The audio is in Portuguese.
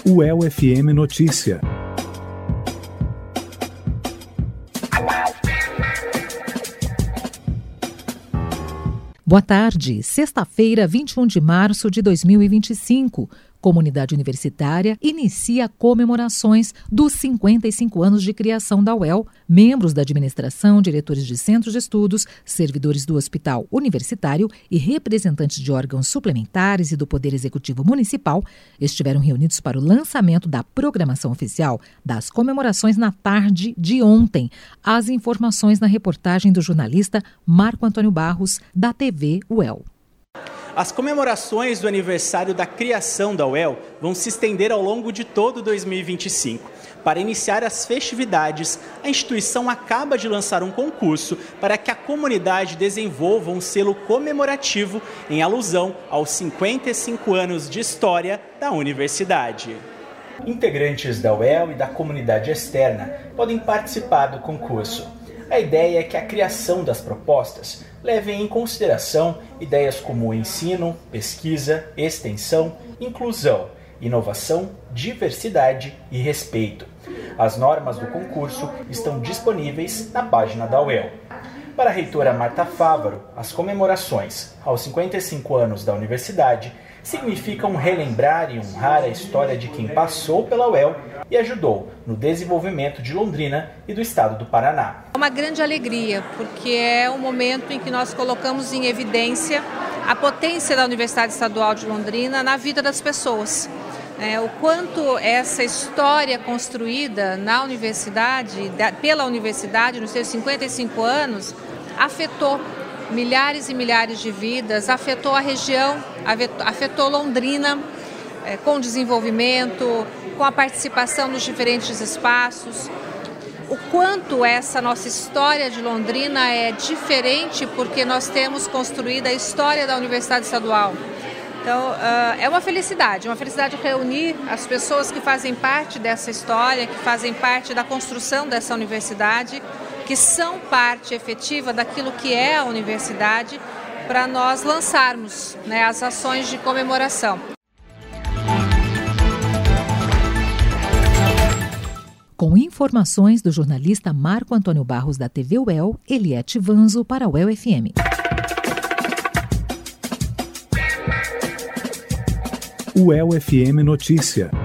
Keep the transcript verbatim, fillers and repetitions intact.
U E L F M Notícia. Boa tarde, sexta-feira, vinte e um de março de dois mil e vinte e cinco. Comunidade Universitária inicia comemorações dos cinquenta e cinco anos de criação da U E L. Membros da administração, diretores de centros de estudos, servidores do Hospital Universitário e representantes de órgãos suplementares e do Poder Executivo Municipal estiveram reunidos para o lançamento da programação oficial das comemorações na tarde de ontem. As informações na reportagem do jornalista Marco Antônio Barros, da T V U E L. As comemorações do aniversário da criação da U E L vão se estender ao longo de todo dois mil e vinte e cinco. Para iniciar as festividades, a instituição acaba de lançar um concurso para que a comunidade desenvolva um selo comemorativo em alusão aos cinquenta e cinco anos de história da universidade. Integrantes da U E L e da comunidade externa podem participar do concurso. A ideia é que a criação das propostas leve em consideração ideias como o ensino, pesquisa, extensão, inclusão, inovação, diversidade e respeito. As normas do concurso estão disponíveis na página da U E L. Para a reitora Marta Fávaro, as comemorações aos cinquenta e cinco anos da universidade significam relembrar e honrar a história de quem passou pela U E L e ajudou no desenvolvimento de Londrina e do estado do Paraná. É uma grande alegria, porque é um momento em que nós colocamos em evidência a potência da Universidade Estadual de Londrina na vida das pessoas. É, o quanto essa história construída na universidade, da, pela universidade, nos seus cinquenta e cinco anos, afetou milhares e milhares de vidas, afetou a região, afetou Londrina, é, com desenvolvimento, com a participação nos diferentes espaços. O quanto essa nossa história de Londrina é diferente porque nós temos construído a história da Universidade Estadual. Então, uh, é uma felicidade, uma felicidade reunir as pessoas que fazem parte dessa história, que fazem parte da construção dessa universidade, que são parte efetiva daquilo que é a universidade, para nós lançarmos, né, as ações de comemoração. Com informações do jornalista Marco Antônio Barros, da T V U E L, Eliette Vanzo para a U E L F M. U E L F M Notícia.